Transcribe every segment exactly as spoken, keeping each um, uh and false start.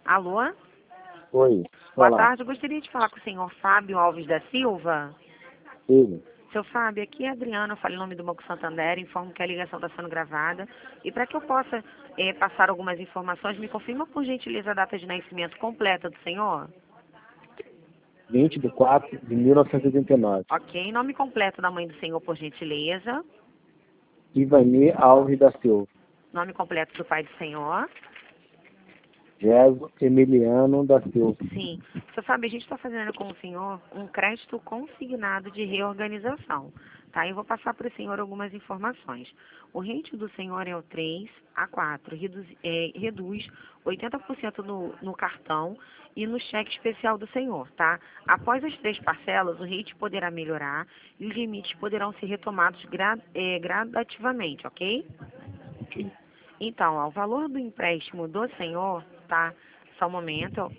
Alô? Oi. Boa Olá. tarde, eu gostaria de falar com o senhor Fábio Alves da Silva. Sim. Seu Fábio, aqui é a Adriana, eu falo em nome do Banco Santander, informo que a ligação está sendo gravada. E para que eu possa eh, passar algumas informações, me confirma por gentileza a data de nascimento completa do senhor? vinte de quatro de mil novecentos e oitenta e nove. Ok, nome completo da mãe do senhor, por gentileza. Ivani Alves da Silva. Nome completo do pai do senhor. Geso Emiliano da Silva. Sim. Seu Fábio, a gente está fazendo com o senhor um crédito consignado de reorganização. Tá? Eu vou passar para o senhor algumas informações. O rate do senhor é o três a quatro, reduz, é, reduz oitenta por cento no, no cartão e no cheque especial do senhor, tá? Após as três parcelas, o rate poderá melhorar e os limites poderão ser retomados gra, é, gradativamente, ok? Ok. Então, ó, o valor do empréstimo do senhor, tá? Só um momento,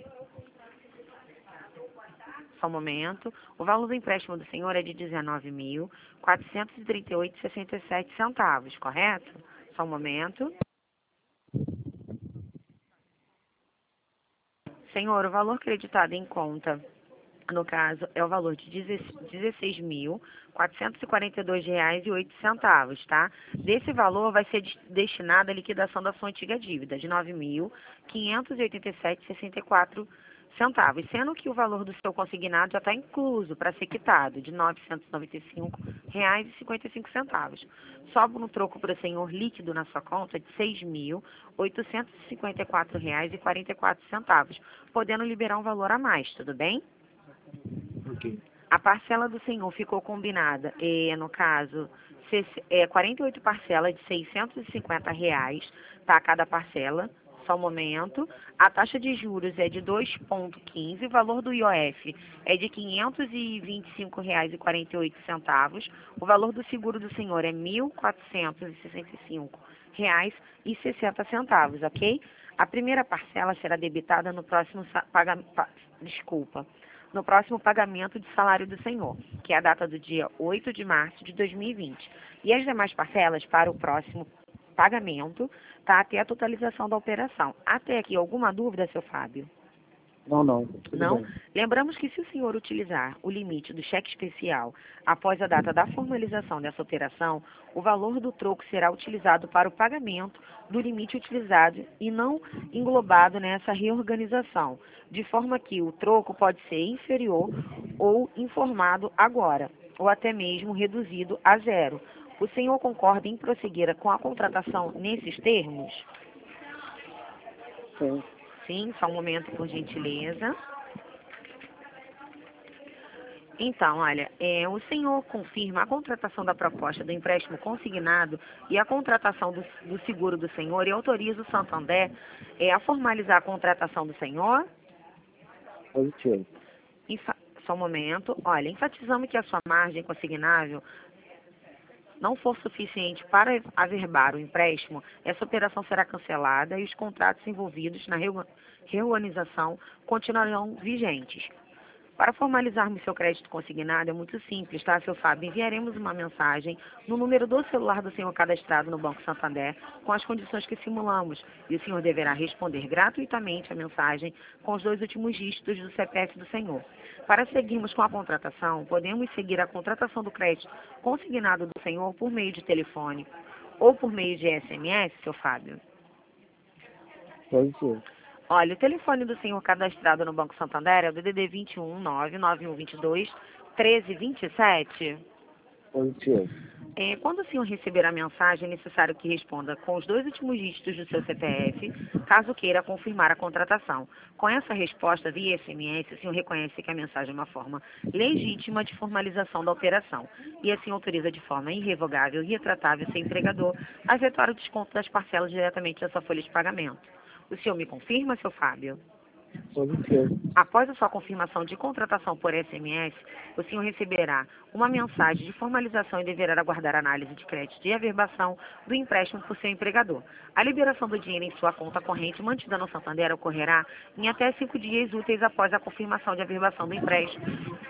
Só um momento. O valor do empréstimo do senhor é de dezenove mil, quatrocentos e trinta e oito vírgula sessenta e sete centavos, correto? Só um momento. Senhor, o valor creditado em conta, no caso, é o valor de dezesseis mil, quatrocentos e quarenta e dois reais e oito centavos, tá? Desse valor vai ser destinado à liquidação da sua antiga dívida, de nove mil, quinhentos e oitenta e sete reais e sessenta e quatro centavos, sendo que o valor do seu consignado já está incluso para ser quitado, de novecentos e noventa e cinco reais e cinquenta e cinco centavos. Sobra um troco para o senhor líquido na sua conta de seis mil, oitocentos e cinquenta e quatro reais e quarenta e quatro centavos, podendo liberar um valor a mais, tudo bem? Ok. A parcela do senhor ficou combinada, é, no caso, é, quarenta e oito parcelas de seiscentos e cinquenta reais, tá, cada parcela. Só um momento. A taxa de juros é de dois vírgula quinze, o valor do I O F é de quinhentos e vinte e cinco reais e quarenta e oito centavos, o valor do seguro do senhor é mil quatrocentos e sessenta e cinco reais e sessenta centavos, ok? A primeira parcela será debitada no próximo pagamento, desculpa, no próximo pagamento de salário do senhor, que é a data do dia oito de março de dois mil e vinte. E as demais parcelas para o próximo pagamento, tá, até a totalização da operação. Até aqui, alguma dúvida, seu Fábio? Não, não. Tudo Não? bem. Lembramos que se o senhor utilizar o limite do cheque especial após a data da formalização dessa operação, o valor do troco será utilizado para o pagamento do limite utilizado e não englobado nessa reorganização, de forma que o troco pode ser inferior ou informado agora, ou até mesmo reduzido a zero. O senhor concorda em prosseguir com a contratação nesses termos? Sim. Sim, só um momento, por gentileza. Então, olha, é, o senhor confirma a contratação da proposta do empréstimo consignado e a contratação do, do seguro do senhor e autoriza o Santander é, a formalizar a contratação do senhor? Positivo. Enfa- Só um momento. Olha, enfatizamos que a sua margem consignável não for suficiente para averbar o empréstimo, essa operação será cancelada e os contratos envolvidos na reu- reorganização continuarão vigentes. Para formalizarmos seu crédito consignado é muito simples, tá, seu Fábio? Enviaremos uma mensagem no número do celular do senhor cadastrado no Banco Santander com as condições que simulamos e o senhor deverá responder gratuitamente a mensagem com os dois últimos dígitos do C P F do senhor. Para seguirmos com a contratação, podemos seguir a contratação do crédito consignado do senhor por meio de telefone ou por meio de S M S, seu Fábio? Positivo. Olha, o telefone do senhor cadastrado no Banco Santander é o D D D vinte e um, nove nove um dois dois, treze vinte e sete. Positivo. É, quando o senhor receber a mensagem, é necessário que responda com os dois últimos dígitos do seu C P F, caso queira confirmar a contratação. Com essa resposta via S M S, o senhor reconhece que a mensagem é uma forma legítima de formalização da operação e assim autoriza de forma irrevogável e retratável seu empregador a efetuar o desconto das parcelas diretamente da sua folha de pagamento. O senhor me confirma, seu Fábio? Positivo. Após a sua confirmação de contratação por S M S, o senhor receberá uma mensagem de formalização e deverá aguardar a análise de crédito e averbação do empréstimo por seu empregador. A liberação do dinheiro em sua conta corrente mantida no Santander ocorrerá em até cinco dias úteis após a confirmação de averbação do empréstimo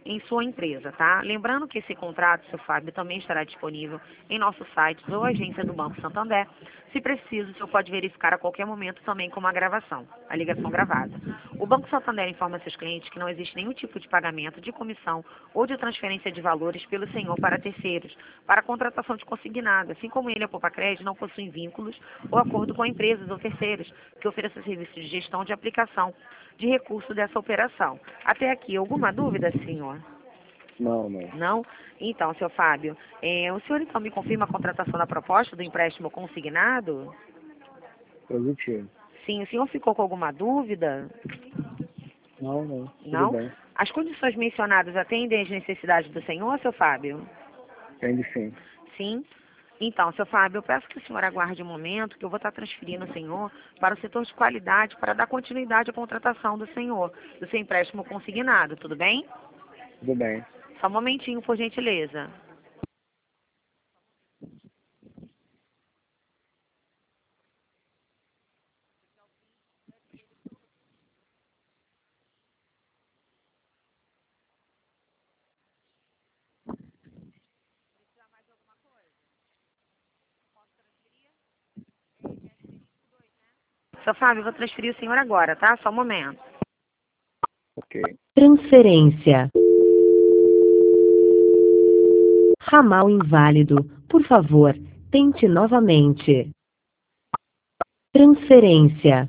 em sua empresa, tá? Lembrando que esse contrato, seu Fábio, também estará disponível em nosso site ou agência do Banco Santander. Se preciso, o senhor pode verificar a qualquer momento também com uma gravação, a ligação gravada. O Banco Santander informa seus clientes que não existe nenhum tipo de pagamento de comissão ou de transferência de valores pelo senhor para terceiros, para a contratação de consignado, assim como ele e a Poupa Crédito não possuem vínculos ou acordo com empresas ou terceiros que ofereçam serviços de gestão de aplicação de recurso dessa operação. Até aqui, alguma dúvida, senhor? Não, não. Não? Então, seu Fábio, é, o senhor então me confirma a contratação da proposta do empréstimo consignado? Positivo. Sim, o senhor ficou com alguma dúvida? Não, não. Tudo Não? bem. As condições mencionadas atendem às necessidades do senhor, seu Fábio? Entende sim. Sim? Então, seu Fábio, eu peço que o senhor aguarde um momento, que eu vou estar transferindo o senhor para o setor de qualidade para dar continuidade à contratação do senhor, do seu empréstimo consignado, tudo bem? Tudo bem. Só um momentinho, por gentileza. Seu Fábio, eu vou transferir o senhor agora, tá? Só um momento. Ok. Transferência. Ramal inválido. Por favor, tente novamente. Transferência.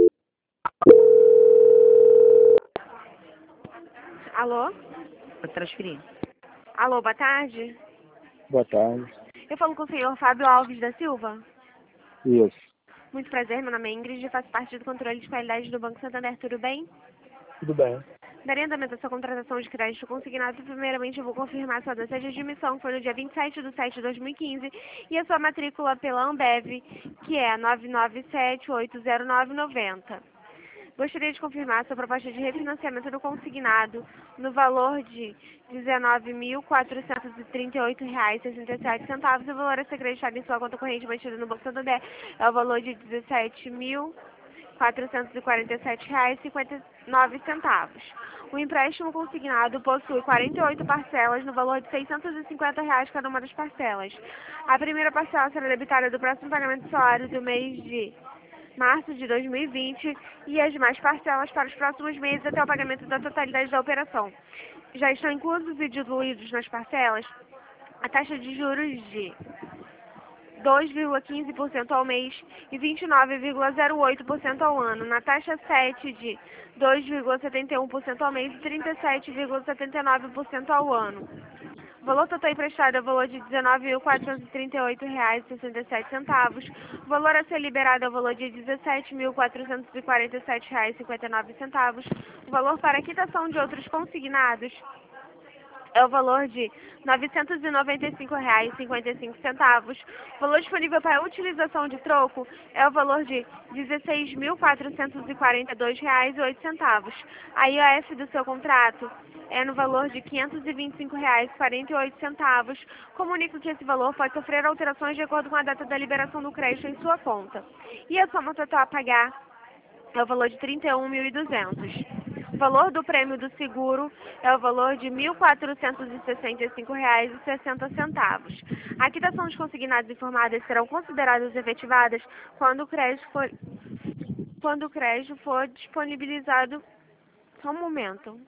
Alô? Vou transferir. Alô, boa tarde. Boa tarde. Eu falo com o senhor Fábio Alves da Silva. Isso. Muito prazer, meu nome é Ingrid e faço parte do controle de qualidade do Banco Santander, tudo bem? Tudo bem. Daria andamento à sua contratação de crédito consignado. Primeiramente, eu vou confirmar sua data de admissão, que foi no dia vinte e sete de setembro de dois mil e quinze, e a sua matrícula pela Ambev, que é nove nove sete oito zero nove nove zero. Gostaria de confirmar sua proposta de refinanciamento do consignado no valor de dezenove mil quatrocentos e trinta e oito reais e sessenta e sete centavos. O valor a ser acreditado em sua conta corrente mantida no Banco Santander é o valor de dezessete mil quatrocentos e quarenta e sete reais e cinquenta e nove centavos. O empréstimo consignado possui quarenta e oito parcelas no valor de seiscentos e cinquenta reais cada uma das parcelas. A primeira parcela será debitada do próximo pagamento do salário do mês de março de dois mil e vinte e as demais parcelas para os próximos meses até o pagamento da totalidade da operação. Já estão inclusos e diluídos nas parcelas a taxa de juros de dois vírgula quinze por cento ao mês e vinte e nove vírgula zero oito por cento ao ano, na taxa sete de dois vírgula setenta e um por cento ao mês e trinta e sete vírgula setenta e nove por cento ao ano. O valor total emprestado é o valor de dezenove mil quatrocentos e trinta e oito reais e sessenta e sete centavos. O valor a ser liberado é o valor de dezessete mil quatrocentos e quarenta e sete reais e cinquenta e nove centavos. O valor para quitação de outros consignados é o valor de novecentos e noventa e cinco reais e cinquenta e cinco centavos. O valor disponível para utilização de troco é o valor de dezesseis mil quatrocentos e quarenta e dois reais e oito centavos. A I O F do seu contrato é no valor de quinhentos e vinte e cinco reais e quarenta e oito centavos. Comunico que esse valor pode sofrer alterações de acordo com a data da liberação do crédito em sua conta. E a soma total a pagar é o valor de trinta e um mil e duzentos. O valor do prêmio do seguro é o valor de mil quatrocentos e sessenta e cinco reais e sessenta centavos. A quitação dos consignados informadas serão consideradas efetivadas quando o crédito for, quando o crédito for disponibilizado. Só um momento.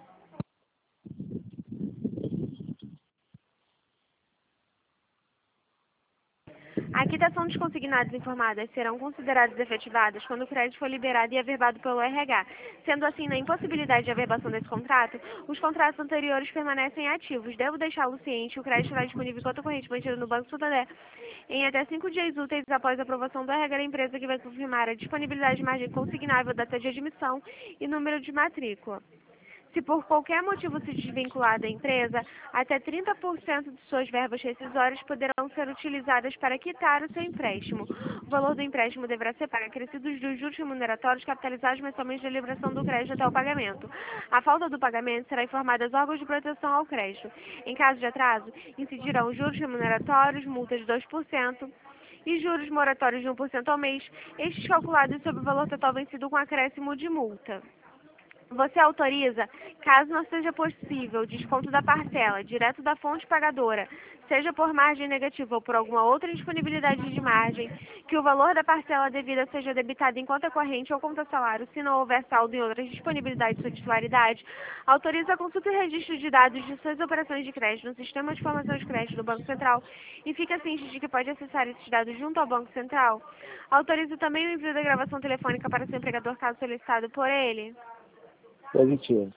A quitação dos consignados informadas serão consideradas efetivadas quando o crédito for liberado e averbado pelo R H. Sendo assim, na impossibilidade de averbação desse contrato, os contratos anteriores permanecem ativos. Devo deixá-lo ciente, o crédito estará disponível em conta corrente mantida no Banco Santander em até cinco dias úteis após a aprovação do R H da empresa, que vai confirmar a disponibilidade de margem consignável, data de admissão e número de matrícula. Se por qualquer motivo se desvincular da empresa, até trinta por cento de suas verbas rescisórias poderão ser utilizadas para quitar o seu empréstimo. O valor do empréstimo deverá ser pago acrescidos dos juros remuneratórios capitalizados mensalmente da liberação do crédito até o pagamento. A falta do pagamento será informada aos órgãos de proteção ao crédito. Em caso de atraso, incidirão juros remuneratórios, multas de dois por cento e juros moratórios de um por cento ao mês, estes calculados sobre o valor total vencido com acréscimo de multa. Você autoriza, caso não seja possível, desconto da parcela, direto da fonte pagadora, seja por margem negativa ou por alguma outra indisponibilidade de margem, que o valor da parcela devida seja debitado em conta corrente ou conta salário, se não houver saldo em outras disponibilidades ou titularidade, autoriza a consulta e registro de dados de suas operações de crédito no Sistema de Informação de Crédito do Banco Central e fica ciente de que pode acessar esses dados junto ao Banco Central. Autoriza também o envio da gravação telefônica para seu empregador caso solicitado por ele. Positivo.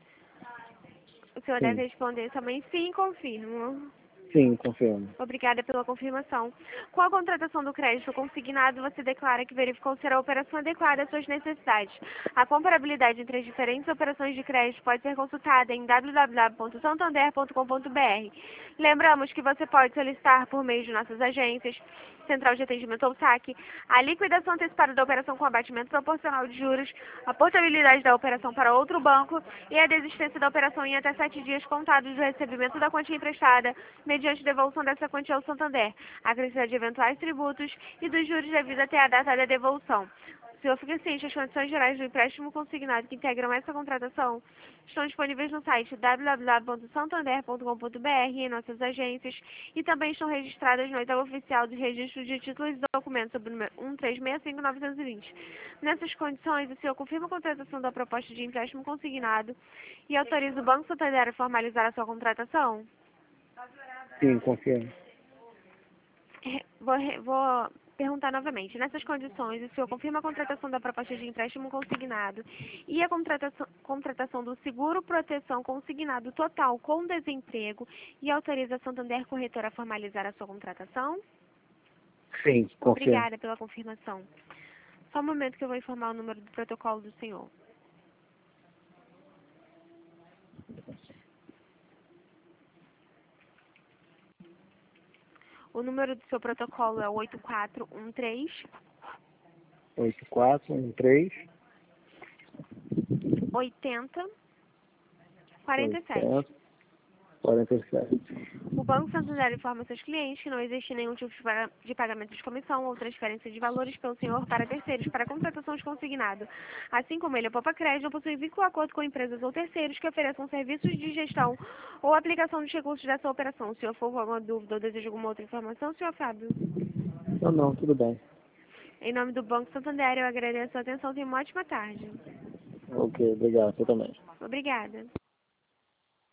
O senhor Sim. deve responder também sim, confirmo. Sim, confirmo. Obrigada pela confirmação. Com a contratação do crédito consignado, você declara que verificou ser a operação adequada às suas necessidades. A comparabilidade entre as diferentes operações de crédito pode ser consultada em w w w ponto santander ponto com ponto b r. Lembramos que você pode solicitar por meio de nossas agências, Central de Atendimento ou S A C, a liquidação antecipada da operação com abatimento proporcional de juros, a portabilidade da operação para outro banco e a desistência da operação em até sete dias contados do recebimento da quantia emprestada, mediante devolução dessa quantia ao Santander, acrescida de eventuais tributos e dos juros devidos até a data da devolução. O senhor fica ciente, as condições gerais do empréstimo consignado que integram essa contratação estão disponíveis no site w w w ponto santander ponto com ponto b r e em nossas agências e também estão registradas no edital oficial de registro de títulos e documentos sob o número um três seis cinco nove dois zero. Nessas condições, o senhor confirma a contratação da proposta de empréstimo consignado e autoriza o Banco Santander a formalizar a sua contratação? Sim, confirmo. Vou, vou perguntar novamente. Nessas condições, o senhor confirma a contratação da proposta de empréstimo consignado e a contratação, contratação do seguro proteção consignado total com desemprego e autoriza a Santander Corretora a formalizar a sua contratação? Sim, confirmo. Obrigada pela confirmação. Só um momento que eu vou informar o número do protocolo do senhor. O número do seu protocolo é oito quatro um três. oito quatro um três. oitenta. quarenta e sete. oitenta, quarenta e sete. O Banco Santander informa seus clientes que não existe nenhum tipo de pagamento de comissão ou transferência de valores pelo senhor para terceiros para contratação de consignado. Assim como ele, a Poupa Crédito não possui vínculo acordo com empresas ou terceiros que ofereçam serviços de gestão ou aplicação dos recursos dessa operação. Se o senhor for com alguma dúvida ou deseja alguma outra informação, senhor Fábio? Não, não, tudo bem. Em nome do Banco Santander, eu agradeço a atenção. Tenha uma ótima tarde. Ok, obrigado, você também. Obrigada.